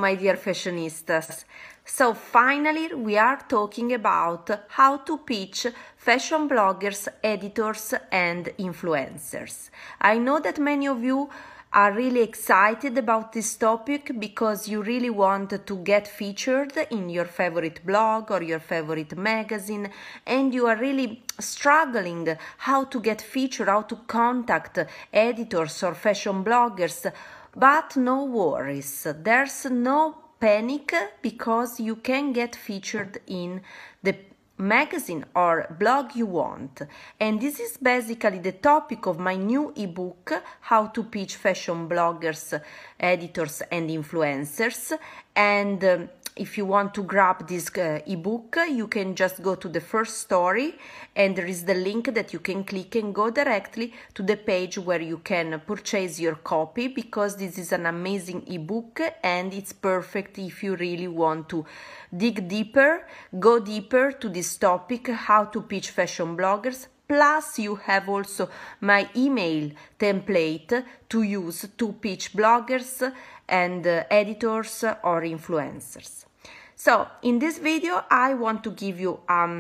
my dear fashionistas. So finally we are talking about how to pitch fashion bloggers, editors and influencers. I know that many of you are really excited about this topic because you really want to get featured in your favorite blog or your favorite magazine, and you are really struggling how to get featured, how to contact editors or fashion bloggers. But no worries, there's no panic because you can get featured in the magazine or blog you want. And this is basically the topic of my new ebook, How to Pitch Fashion Bloggers, Editors and Influencers. And if you want to grab this ebook, you can just go to the first story and there is the link that you can click and go directly to the page where you can purchase your copy, because this is an amazing ebook and it's perfect if you really want to dig deeper, go deeper to this topic, how to pitch fashion bloggers. Plus, you have also my email template to use to pitch bloggers and editors or influencers. So, in this video, I want to give you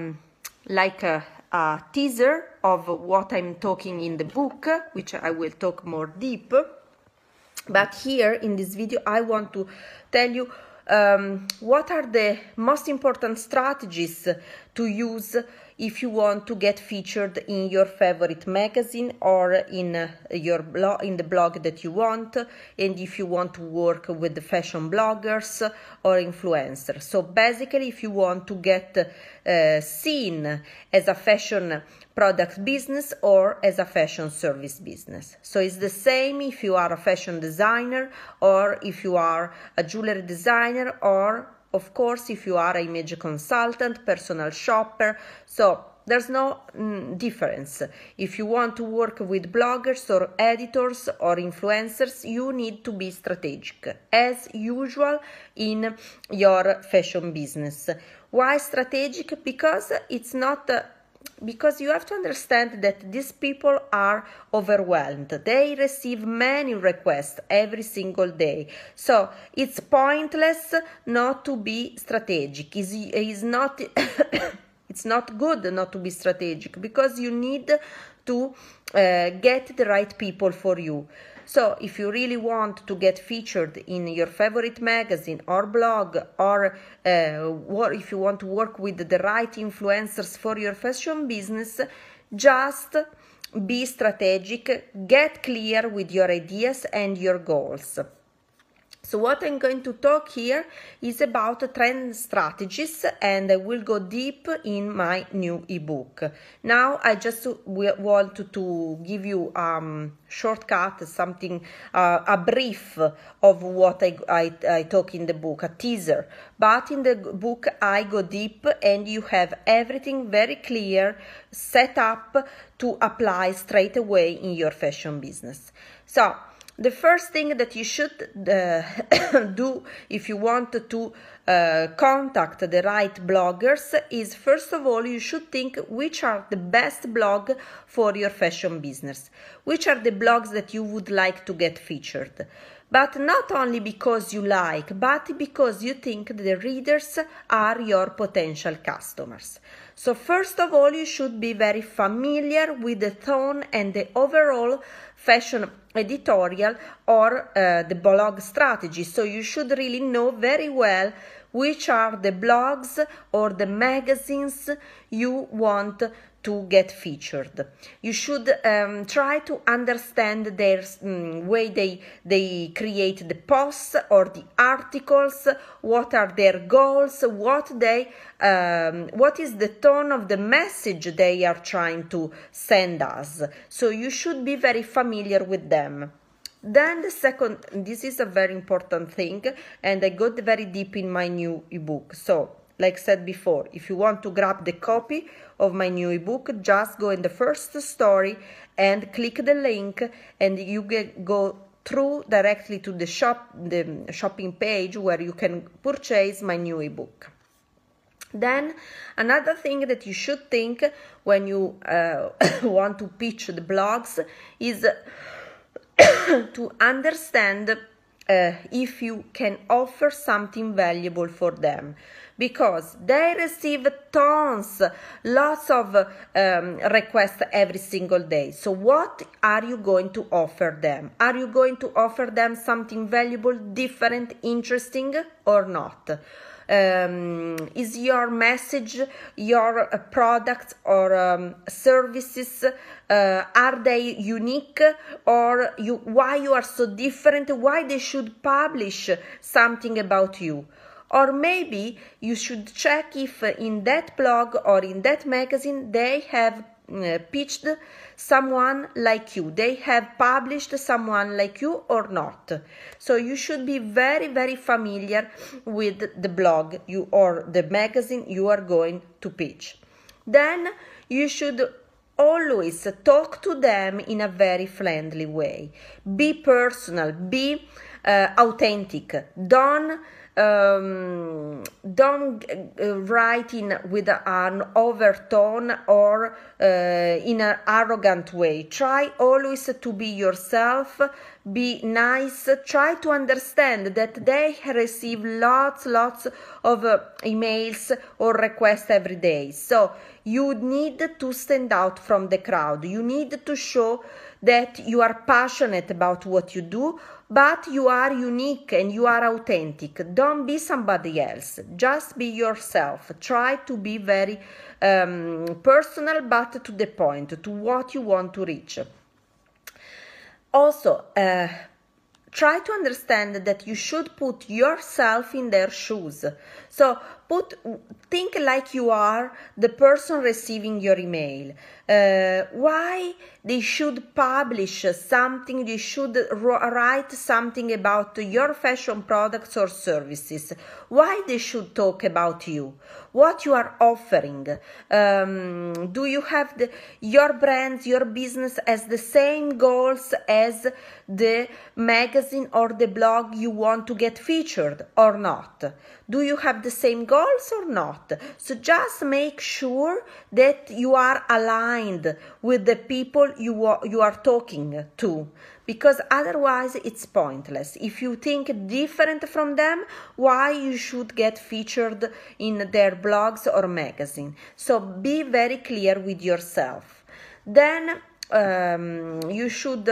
like a teaser of what I'm talking in the book, which I will talk more deep. But here in this video, I want to tell you what are the most important strategies to use if you want to get featured in your favorite magazine or in your blog, in the blog that you want, and if you want to work with the fashion bloggers or influencers. So basically, if you want to get seen as a fashion product business or as a fashion service business. So it's the same if you are a fashion designer or if you are a jewelry designer, or of course if you are an image consultant, personal shopper. So there's no difference. If you want to work with bloggers or editors or influencers, you need to be strategic, as usual in your fashion business. Why strategic? Because it's not because you have to understand that these people are overwhelmed. They receive many requests every single day. So it's pointless not to be strategic. It's not it's not good not to be strategic, because you need to get the right people for you. So if you really want to get featured in your favorite magazine or blog, or if you want to work with the right influencers for your fashion business, just be strategic, get clear with your ideas and your goals. So what I'm going to talk here is about trend strategies, and I will go deep in my new ebook. Now I just want to give you shortcut, something, a brief of what I talk in the book, a teaser. But in the book I go deep and you have everything very clear, set up to apply straight away in your fashion business. So the first thing that you should do if you want to contact the right bloggers is, first of all, you should think which are the best blog for your fashion business. Which are the blogs that you would like to get featured. But not only because you like, but because you think the readers are your potential customers. So first of all, you should be very familiar with the tone and the overall fashion editorial or the blog strategy. So you should really know very well which are the blogs or the magazines you want to get featured. You should try to understand their way they create the posts or the articles, what are their goals, what is the tone of the message they are trying to send us. So you should be very familiar with them. Then the second, this is a very important thing, and I got very deep in my new ebook. So, like said before, if you want to grab the copy of my new ebook, just go in the first story and click the link, and you go through directly to the shopping page where you can purchase my new ebook. Then another thing that you should think when you want to pitch the blogs is to understand if you can offer something valuable for them, because they receive lots of requests every single day. So what are you going to offer them? Are you going to offer them something valuable, different, interesting, or not? Is your message, your products or services, are they unique, or why you are so different, why they should publish something about you? Or maybe you should check if in that blog or in that magazine they have pitched someone like you, they have published someone like you or not. So you should be very, very familiar with the blog or the magazine you are going to pitch. Then you should always talk to them in a very friendly way. Be personal, be authentic. Don't write in with an overtone or in an arrogant way. Try always to be yourself, be nice, try to understand that they receive lots of emails or requests every day. So you need to stand out from the crowd. You need to show that you are passionate about what you do, but you are unique and you are authentic. Don't be somebody else. Just be yourself. Try to be very personal, but to the point, to what you want to reach. Also, try to understand that you should put yourself in their shoes. So think like you are the person receiving your email. Why they should publish something, they should write something about your fashion products or services. Why they should talk about you, what you are offering. Do you have your brand, your business has the same goals as the magazine or the blog you want to get featured or not? Do you have the same goals or not? So just make sure that you are aligned with the people you are talking to, because otherwise it's pointless. If you think different from them, why you should get featured in their blogs or magazine? So be very clear with yourself. Then you should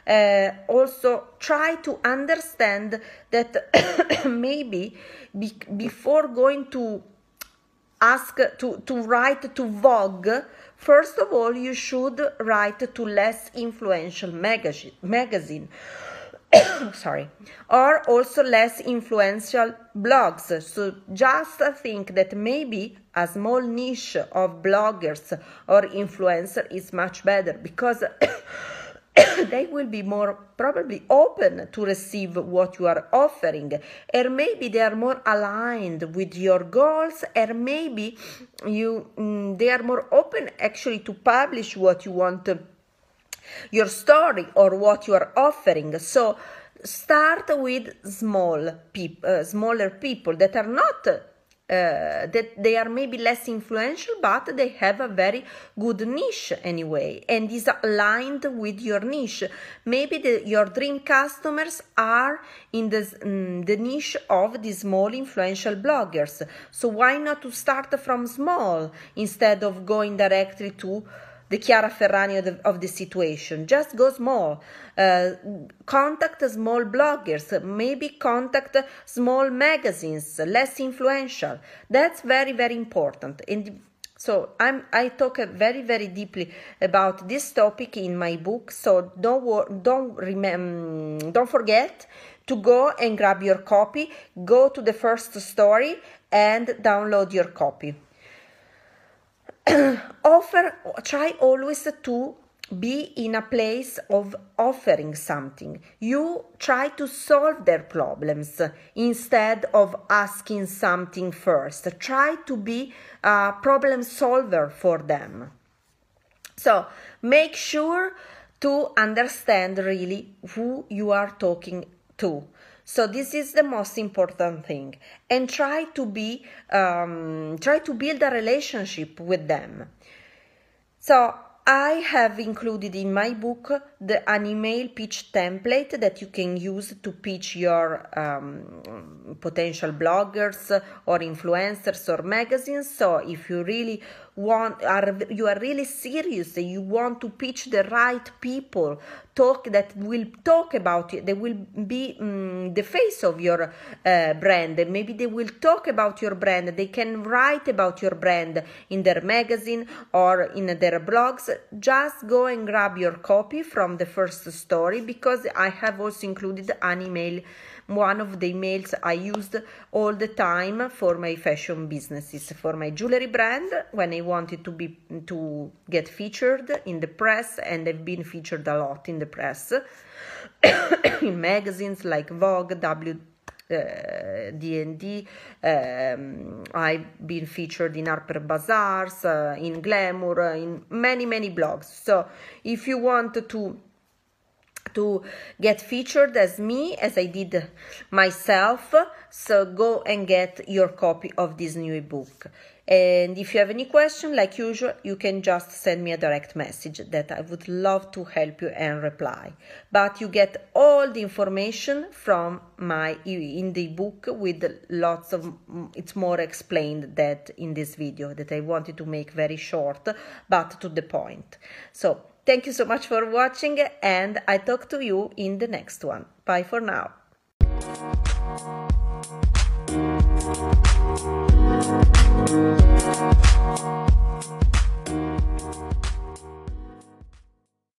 also try to understand that maybe before going to ask to write to Vogue, first of all you should write to less influential magazine sorry, or also less influential blogs. So just think that maybe a small niche of bloggers or influencer is much better, because they will be more probably open to receive what you are offering, or maybe they are more aligned with your goals, or maybe they are more open actually to publish what you want, your story or what you are offering. So start with smaller people that are not that they are maybe less influential, but they have a very good niche anyway, and is aligned with your niche. Maybe your dream customers are in the niche of the small influential bloggers. So why not to start from small instead of going directly to the Chiara Ferragni of the situation? Just go small. Contact small bloggers, maybe contact small magazines, less influential. That's very, very important. And so I talk very, very deeply about this topic in my book. So don't forget to go and grab your copy. Go to the first story and download your copy. Try always to be in a place of offering something. You try to solve their problems instead of asking something first. Try to be a problem solver for them. So make sure to understand really who you are talking to. So this is the most important thing, and try to build a relationship with them. So I have included in my book an email pitch template that you can use to pitch your potential bloggers or influencers or magazines. So if you really you are really serious, you want to pitch the right people, that will talk about it, they will be the face of your brand, and maybe they will talk about your brand, they can write about your brand in their magazine or in their blogs. Just go and grab your copy from the first story, because I have also included an email, one of the emails I used all the time for my fashion businesses, for my jewelry brand, when I wanted to get featured in the press, and I've been featured a lot in the press in magazines like Vogue, D&D. I've been featured in Harper Bazaars, in Glamour, in many blogs. So if you want to get featured as me, as I did myself, so go and get your copy of this new ebook. And if you have any question, like usual, you can just send me a direct message that I would love to help you and reply. But you get all the information from in the book, with lots of, it's more explained that in this video that I wanted to make very short, but to the point. So thank you so much for watching, and I talk to you in the next one. Bye for now.